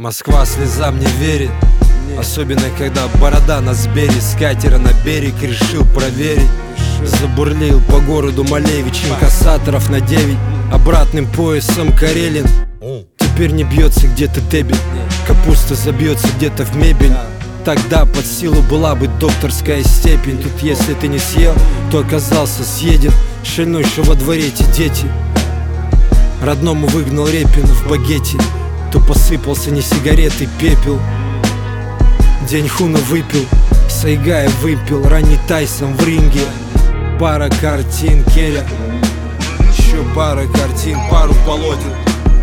Москва слезам не верит, особенно когда борода на сбере. С катера на берег решил проверить. Забурлил по городу Малевич, инкассаторов на 9, обратным поясом Карелин. Теперь не бьется где-то дебет, капуста забьется где-то в мебель. Тогда под силу была бы докторская степень. Тут если ты не съел, то оказался съеден. Шальной, что во дворе эти дети. Родному выгнал Репин в багете, то посыпался не сигареты, пепел. День Хуна выпил, Сайгая выпил, ранний Тайсон в ринге. Пара картин Керя, еще пара картин, пару полотен.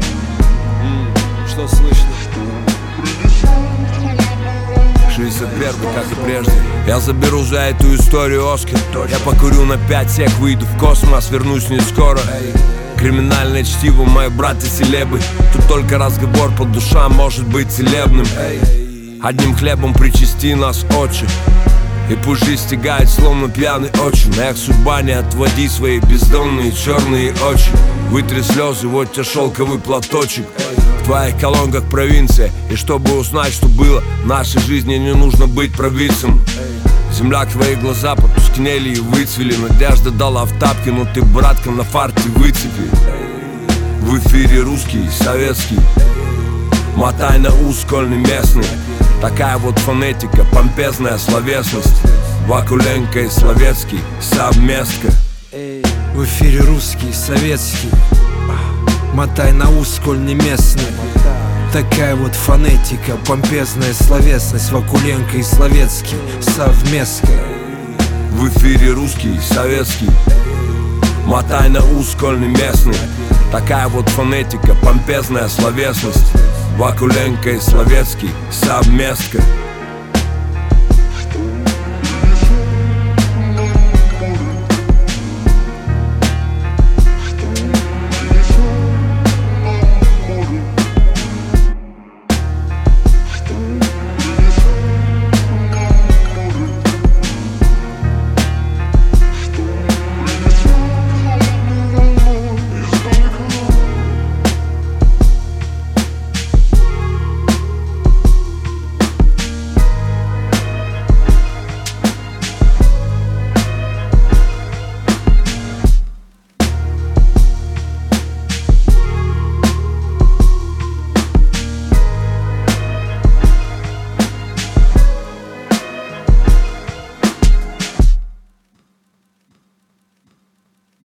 Что слышно? 61, как и прежде. Я заберу за эту историю Оскар. Я покурю на 5 сек, выйду в космос, вернусь не скоро. Криминальное чтиво, мои братья-селебы. Тут только разговор по душам может быть целебным. Одним хлебом причасти нас, отче. И пусть жизнь стягает, словно пьяный очень. Эх, судьба, не отводи свои бездонные черные очи. Вытри слезы, вот тебе шелковый платочек. В твоих колонках провинция. И чтобы узнать, что было в нашей жизни, не нужно быть провидцем. Земля, твои глаза потускнели и выцвели. Надежда дала в тапки, но ты, братка, на фарте выцепи. В эфире русский, советский. Мотай на ус, школьный местный. Такая вот фонетика, помпезная словесность. Вакуленко и Словецкий, совместка. В эфире русский, советский. Мотай на ус, сколь не местный. Такая вот фонетика, помпезная словесность. Вакуленко и Словецкий, совместка. В эфире русский, советский. Мотай на ус, сколь не местный. Такая вот фонетика, помпезная словесность. Вакуленко и Словецкий, совместка.